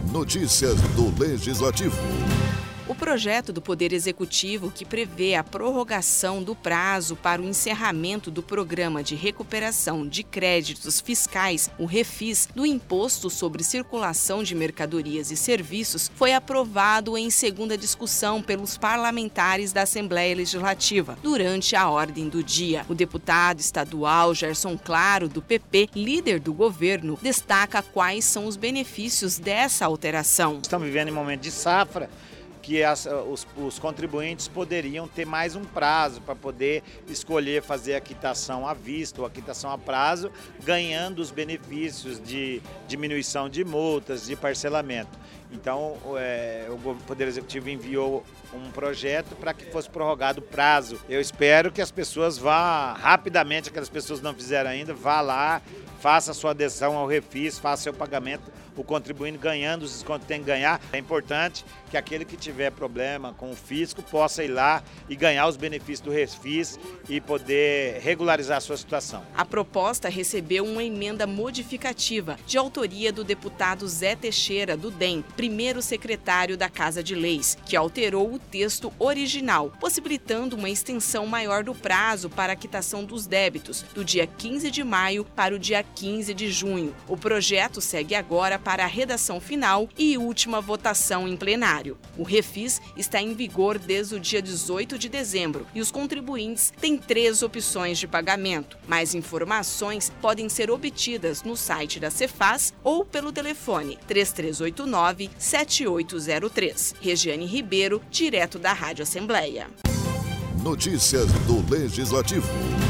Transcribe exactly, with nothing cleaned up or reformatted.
Notícias do Legislativo. O projeto do Poder Executivo, que prevê a prorrogação do prazo para o encerramento do Programa de Recuperação de Créditos Fiscais, o REFIS, do Imposto sobre Circulação de Mercadorias e Serviços, foi aprovado em segunda discussão pelos parlamentares da Assembleia Legislativa, durante a ordem do dia. O deputado estadual Gerson Claro, do P P, líder do governo, destaca quais são os benefícios dessa alteração. Estamos vivendo em momento de safra, que as, os, os contribuintes poderiam ter mais um prazo para poder escolher fazer a quitação à vista ou a quitação a prazo, ganhando os benefícios de diminuição de multas, de parcelamento. Então, é, o Poder Executivo enviou um projeto para que fosse prorrogado o prazo. Eu espero que as pessoas vá rapidamente, aquelas pessoas que não fizeram ainda, vá lá, faça a sua adesão ao REFIS, faça seu pagamento, o contribuinte ganhando os descontos que tem que ganhar. É importante que aquele que tiver problema com o fisco possa ir lá e ganhar os benefícios do REFIS e poder regularizar a sua situação. A proposta recebeu uma emenda modificativa de autoria do deputado Zé Teixeira, do D E M, primeiro secretário da Casa de Leis, que alterou o texto original, possibilitando uma extensão maior do prazo para a quitação dos débitos, do dia quinze de maio para o dia quinze de junho. O projeto segue agora para a redação final e última votação em plenário. O REFIS está em vigor desde o dia dezoito de dezembro e os contribuintes têm três opções de pagamento. Mais informações podem ser obtidas no site da Cefaz ou pelo telefone três três oito nove, sete oito zero três. Regiane Ribeiro, direto da Rádio Assembleia. Notícias do Legislativo.